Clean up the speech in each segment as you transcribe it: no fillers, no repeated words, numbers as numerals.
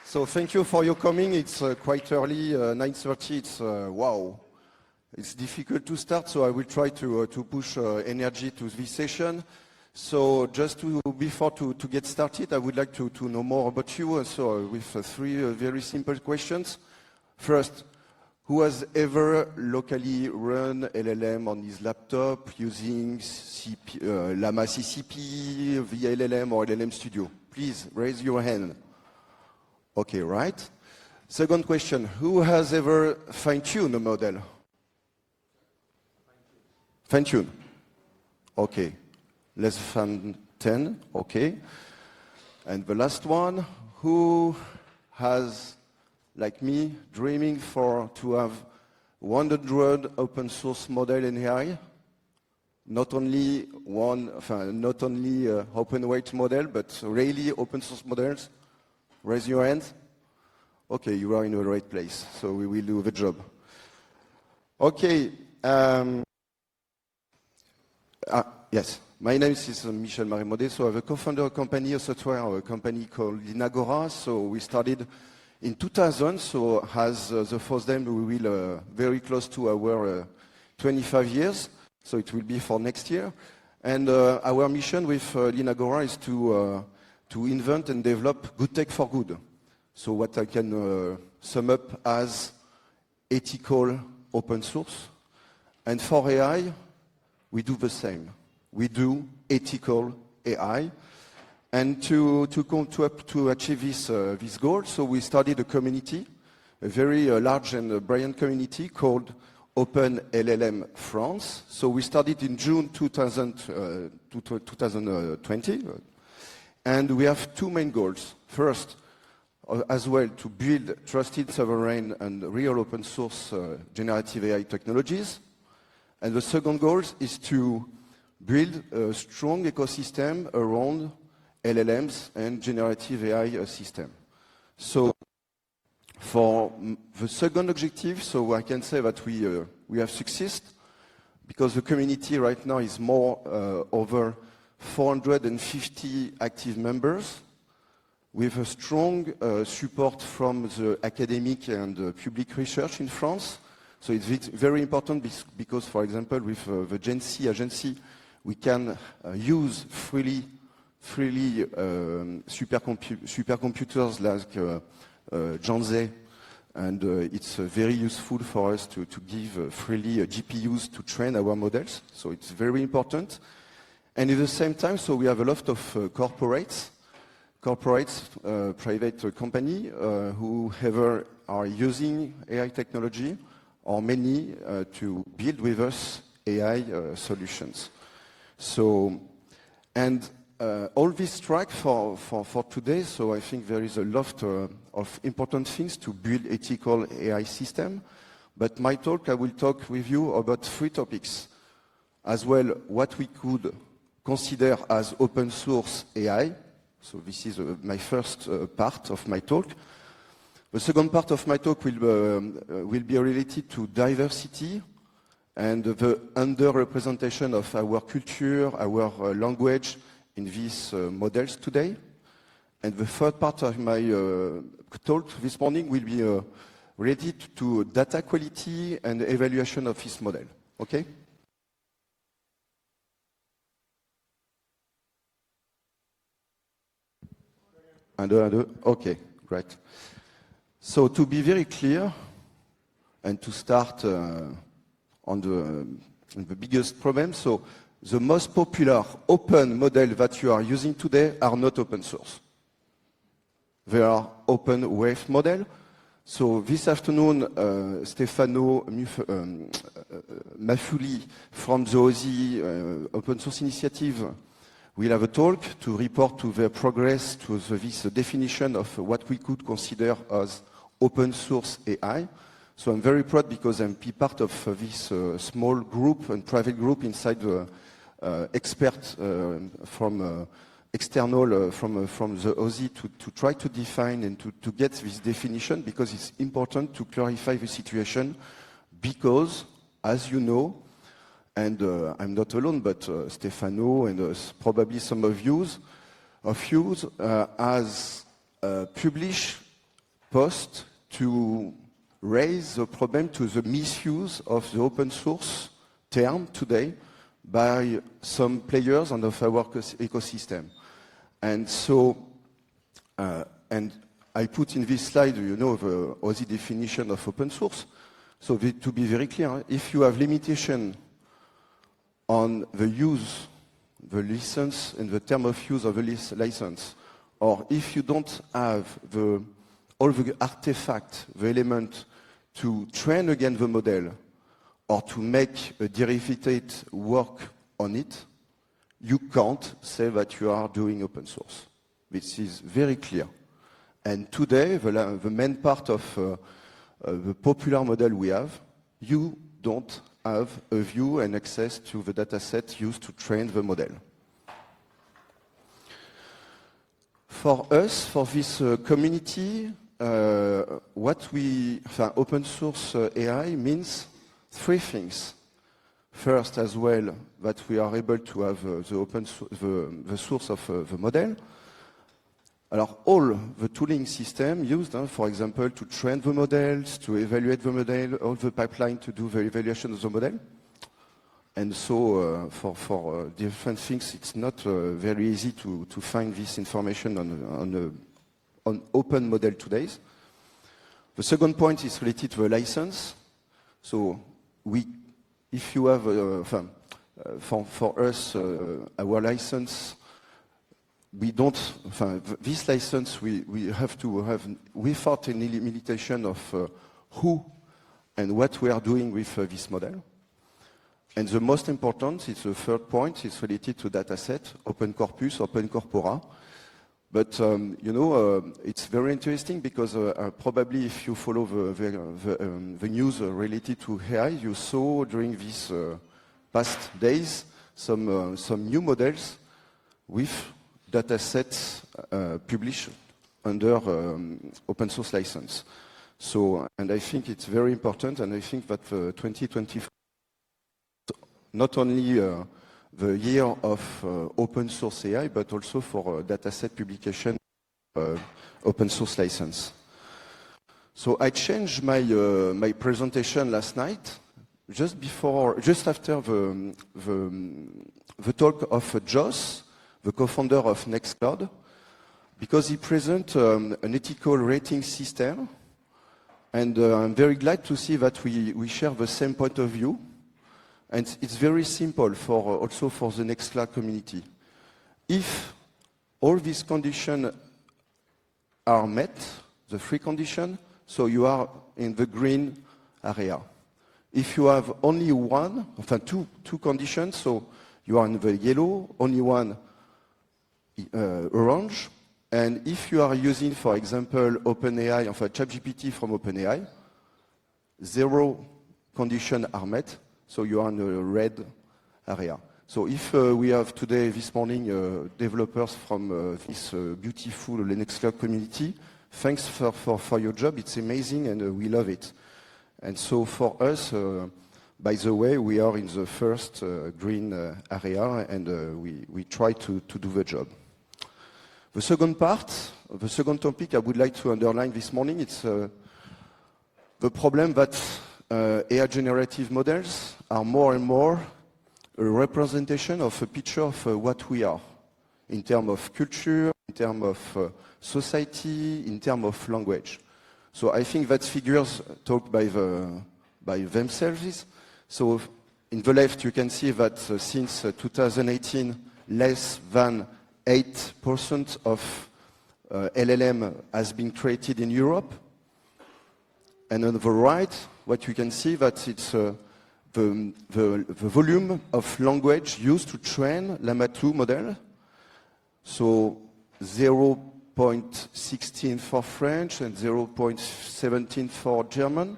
So thank you for your coming. It's quite early, 9:30. It's wow. It's difficult to start, so I will try to push energy to this session. So just before to get started, I would like to know more about you. So with three very simple questions. First, who has ever locally run LLM on his laptop using Llama CCP, VLLM, or LLM Studio? Please raise your hand. Okay, right. Second question, who has ever fine-tuned a model? Fine-tune. Okay. Less than 10. Okay. And the last one, who has, like me, dreaming to have 100 open source model in AI? Not only open weight model, but really open source models? Raise your hands. Okay, you are in the right place, so we will do the job. Okay. Yes, my name is Michel Marimaudet. So I have a co-founder of a software company called Linagora. So we started in 2000. So as the first name, we will very close to our 25 years. So it will be for next year. And our mission with Linagora is to invent and develop good tech for good. So what I can sum up as ethical open source. And for AI, we do the same. We do ethical AI. And to achieve this goal, so we started a community, a very large and brilliant community called Open LLM France. So we started in June 2020. And we have two main goals. First, as well, to build trusted, sovereign, and real open source generative AI technologies. And the second goal is to build a strong ecosystem around LLMs and generative AI system. So for the second objective, so I can say that we have succeeded because the community right now is over 450 active members with a strong support from the academic and public research in France. So it's very important because, for example, with the Gen C agency, we can use freely supercomputers like Janzé, and it's very useful for us to give freely GPUs to train our models. So it's very important. And at the same time, so we have a lot of corporates, private company, who ever are using AI technology, or many to build with us AI solutions. So, and all this track for today, so I think there is a lot of important things to build ethical AI system. But my talk, I will talk with you about three topics. As well, what we could consider as open source AI. So this is my first part of my talk. The second part of my talk will be related to diversity and the underrepresentation of our culture, our language in these models today. And the third part of my talk this morning will be related to data quality and evaluation of this model. Okay? Okay, great. So to be very clear, and to start on the biggest problem, so the most popular open model that you are using today are not open source. They are open weight model. So this afternoon, Stefano Mafuli from the OSI Open Source Initiative will have a talk to report to their progress to this definition of what we could consider as open source AI. So I'm very proud because I'm part of this small group and private group inside the experts from external from the OSI to try to define and to get this definition, because it's important to clarify the situation, because as you know, and I'm not alone, but Stefano and probably some of you has published post to raise the problem to the misuse of the open source term today by some players on of our ecosystem. And so, and I put in this slide, you know, the OSI definition of open source. So to be very clear, if you have limitation on the use, the license, and the term of use of the license, or if you don't have all the artifacts, the element to train again the model, or to make a derivative work on it, you can't say that you are doing open source. This is very clear. And today, the main part of the popular model we have, you don't have a view and access to the dataset used to train the model. For us, for this community, open source AI means three things. First, as well, that we are able to have the source of the model. Alors, all the tooling system used, for example, to train the models, to evaluate the model, all the pipeline to do the evaluation of the model. And so, for different things, it's not very easy to find this information on open model today. The second point is related to a license. So, if you have, for us, our license, this license we have to have without any limitation of who and what we are doing with this model. And the most important, it's the third point, it's related to dataset, open corpus, open corpora. But it's very interesting because probably if you follow the news related to AI, you saw during these past days some new models with datasets published under open source license. So, and I think it's very important, and I think that 2024 not only the year of open source AI, but also for dataset publication open source license. So I changed my presentation last night, just after the talk of Joss, the co-founder of Nextcloud, because he presents an ethical rating system, and I'm very glad to see that we share the same point of view. And it's very simple also for the Nextcloud community. If all these conditions are met, the three conditions, so you are in the green area. If you have only two conditions, so you are in the yellow, only one orange. And if you are using, for example, OpenAI, ChatGPT from OpenAI, 0 conditions are met. So you are in the red area. So if we have today, this morning, developers from this beautiful Nextcloud community, thanks for your job. It's amazing and we love it. And so for us, by the way, we are in the first green area and we try to do the job. The second topic I would like to underline this morning, it's the problem that AI generative models are more and more a representation of a picture of what we are in terms of culture, in terms of society, in terms of language. So I think that figures talk by themselves. So in the left you can see that since 2018, less than 8% of LLM has been created in Europe. And on the right, what you can see that it's the volume of language used to train Llama 2 model. So 0.16 for French and 0.17 for German.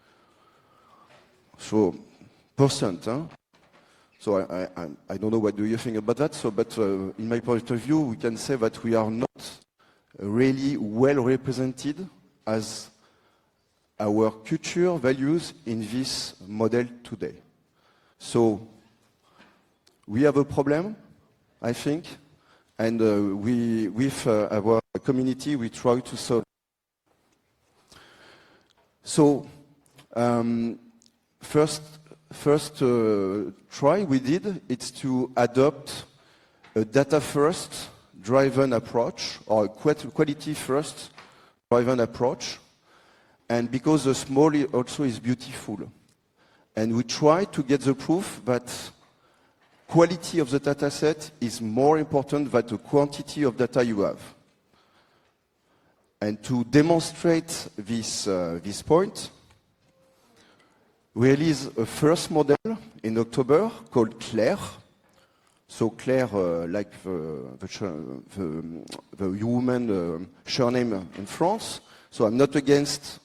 So percent. So I don't know what do you think about that. So, but in my point of view, we can say that we are not really well represented as our culture values in this model today. So we have a problem, I think, and with our community, we try to solve. So first try we did, it's to adopt a data-first driven approach, or a quality-first driven approach. And because the small also is beautiful. And we try to get the proof that quality of the data set is more important than the quantity of data you have. And to demonstrate this point, we released a first model in October called Claire. So Claire, like the woman surname in France. So I'm not against,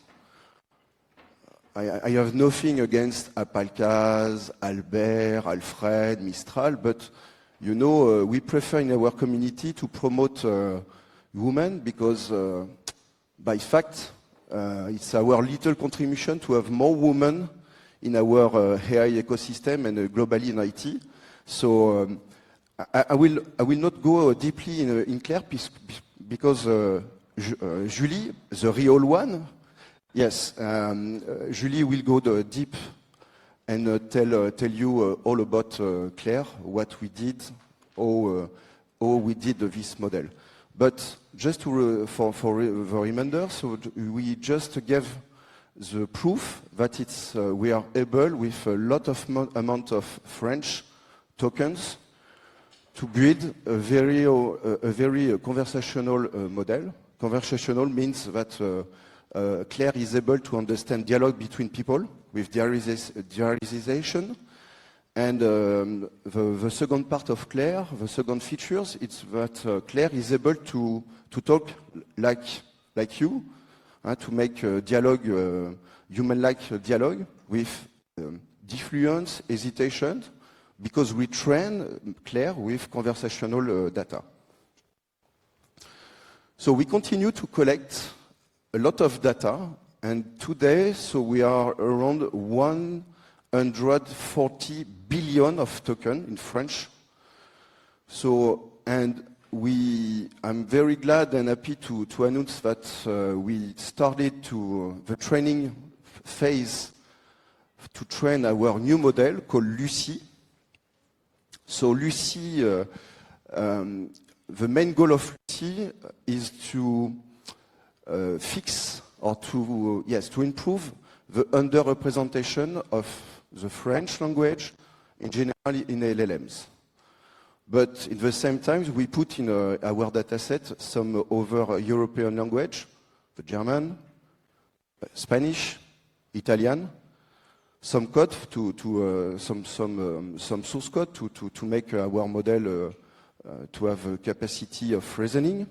I have nothing against Apalcaz, Albert, Alfred, Mistral, but you know, we prefer in our community to promote women because by fact, it's our little contribution to have more women in our AI ecosystem and globally in IT. So I will not go deeply in Claire because Julie, the real one, yes, Julie will go deep and tell you all about Claire, what we did, how we did this model. But just for the reminder, so we just gave the proof that we are able, with a lot of amount of French tokens, to build a very conversational model. Conversational means that Claire is able to understand dialogue between people with diarization. And the second part of Claire, the second features, it's that Claire is able to talk like you, to make dialogue, human-like dialogue with diffluence, hesitation, because we train Claire with conversational data. So we continue to collect a lot of data, and today, so we are around 140 billion of tokens in French. So, and I'm very glad and happy to announce that we started the training phase to train our new model called Lucy. So Lucy, the main goal of Lucy is to fix or to improve the underrepresentation of the French language in general in LLMs. But at the same time, we put in our dataset some other European language, the German, Spanish, Italian, some code some source code to make our model to have a capacity of reasoning.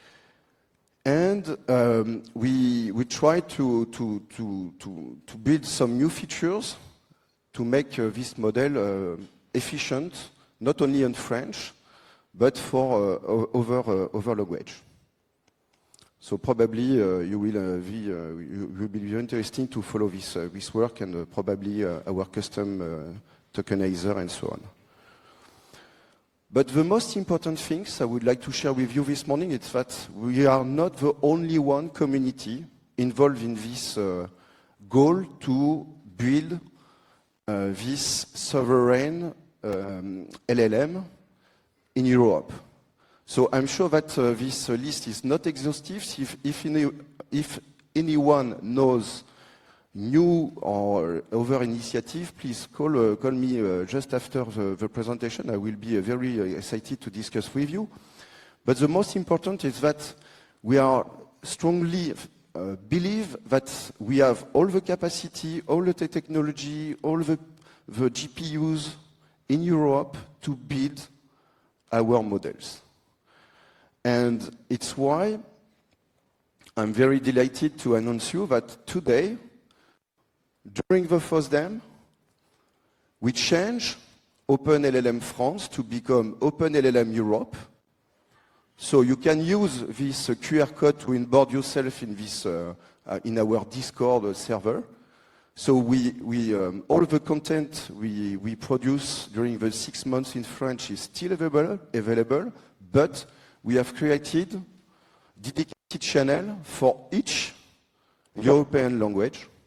And we try to build some new features to make this model efficient, not only in French, but for other language. So probably you will be very interesting to follow this work and probably our custom tokenizer and so on. But the most important things I would like to share with you this morning is that we are not the only one community involved in this goal to build this sovereign LLM in Europe. So I'm sure that this list is not exhaustive. If anyone knows new or other initiative, please call me just after the presentation. I will be very excited to discuss with you. But the most important is that we are strongly believe that we have all the capacity, all the technology, all the GPUs in Europe to build our models. And it's why I'm very delighted to announce you that today, during the FOSDEM, we change OpenLLM France to become OpenLLM Europe. So you can use this QR code to onboard yourself in this in our Discord server. So we all the content we produce during the 6 months in French is still available, but we have created dedicated channel for each European language.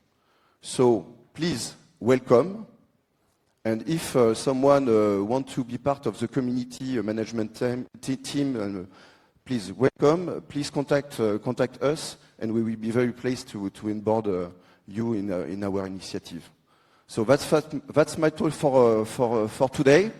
So please welcome. And if someone wants to be part of the community management team, please welcome. Please contact us, and we will be very pleased to onboard you in our initiative. So that's my talk for today.